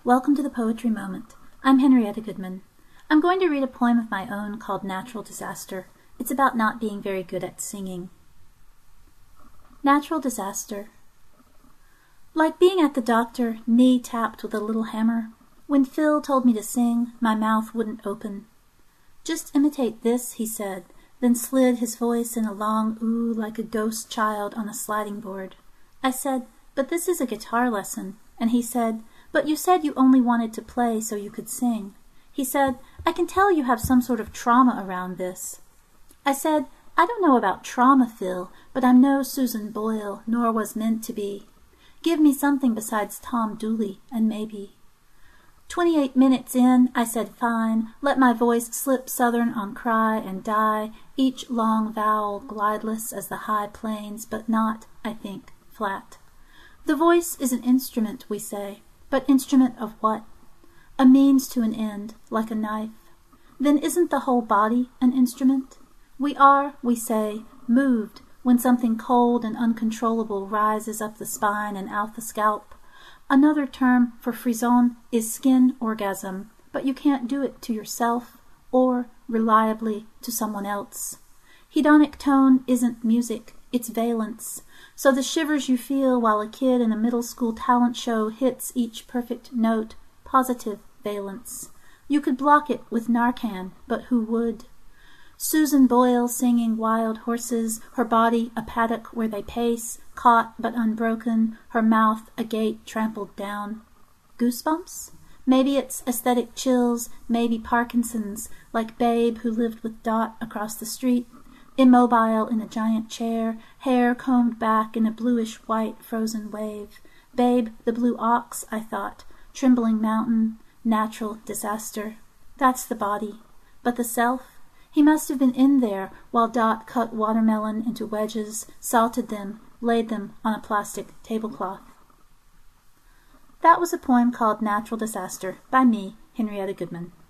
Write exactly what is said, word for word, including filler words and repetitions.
Welcome to the Poetry Moment. I'm Henrietta Goodman. I'm going to read a poem of my own called Natural Disaster. It's about not being very good at singing. Natural disaster. Like being at the doctor, knee tapped with a little hammer. When Phil told me to sing, my mouth wouldn't open. Just imitate this, he said, then slid his voice in a long ooh like a ghost child on a sliding board. I said, but this is a guitar lesson. And he said, but you said you only wanted to play so you could sing. He said, I can tell you have some sort of trauma around this. I said, I don't know about trauma, Phil, but I'm no Susan Boyle, nor was meant to be. Give me something besides Tom Dooley, and maybe. Twenty-eight minutes in, I said fine, let my voice slip southern on cry and die, each long vowel glideless as the high plains, but not, I think, flat. The voice is an instrument, we say, but instrument of what? A means to an end, like a knife. Then isn't the whole body an instrument? We are, we say, moved when something cold and uncontrollable rises up the spine and out the scalp. Another term for frisson is skin orgasm, but you can't do it to yourself or, reliably, to someone else. Hedonic tone isn't music, it's valence. So the shivers you feel while a kid in a middle school talent show hits each perfect note, positive valence. You could block it with Narcan, but who would? Susan Boyle singing Wild Horses, her body a paddock where they pace, caught but unbroken, her mouth a gate trampled down. Goosebumps? Maybe it's aesthetic chills, maybe Parkinson's, like Babe who lived with Dot across the street, immobile in a giant chair, hair combed back in a bluish-white frozen wave. Babe, the blue ox, I thought, trembling mountain, natural disaster. That's the body. But the self? He must have been in there while Dot cut watermelon into wedges, salted them, laid them on a plastic tablecloth. That was a poem called Natural Disaster by me, Henrietta Goodman.